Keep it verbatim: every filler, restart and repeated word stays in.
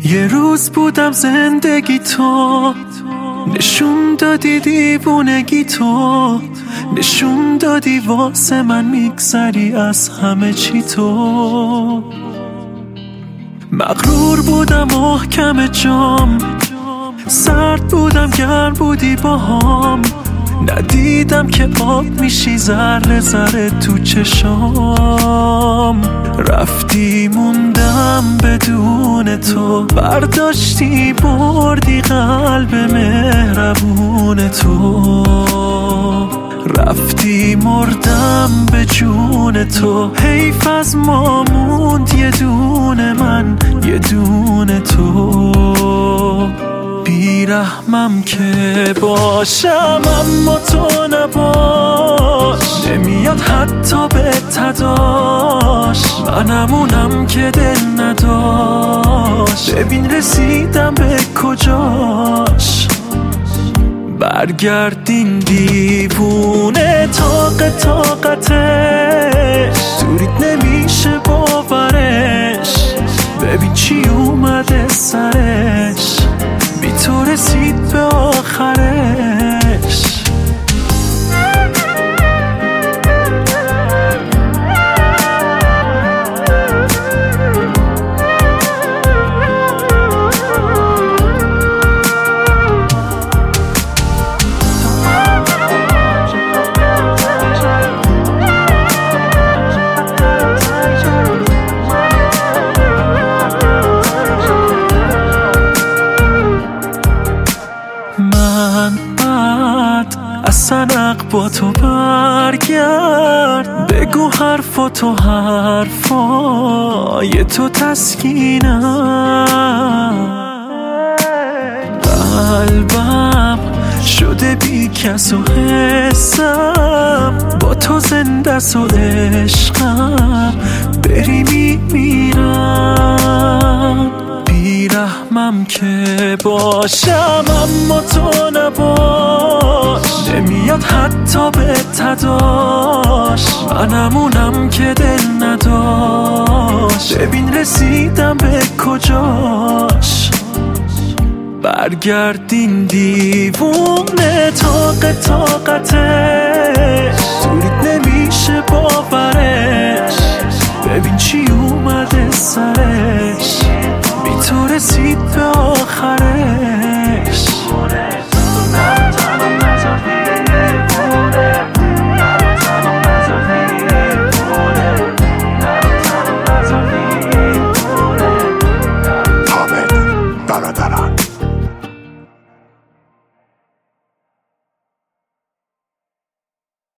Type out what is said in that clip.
یه روز بودم زندگی تو، نشون دادی دیوونگی تو، نشون دادی واسه من میگذری از همه چی تو. مغرور بودم محکم جام، سرد بودم گرم بودی باهام، ندیدم که آب میشی ذره ذره تو چشام. رفتی موندم بدون تو، برداشتی بردی قلب مهربون تو. رفتی مردم به جون تو، حیف از ما موند یه دونه من یه دونه تو. بیرحمم که باشم اما تو نباش، نمیاد حتی به تداش، منمونم که دل نداشت. ببین رسیدم به کجاش، برگردین دیوونه طاق طاقتش، دورید نمیشه باورش. ببین چی اومده سرش، بی تو رسید به آخرش. سنق با تو برگرد، بگو حرفاتو حرفای تو تسکینم. قلبم شده بی کس و حسم، با تو زنده س و عشقم، بری میمیرم. بیرحمم که باشم اما تو نباش، نمیاد حتی به تداش، منمونم که دل نداشت. ببین رسیدم به کجاش، برگردین دیوونه طاق طاقتش، دورید نمیشه باورش. ببین چی اومده سرش، بی تو رسید به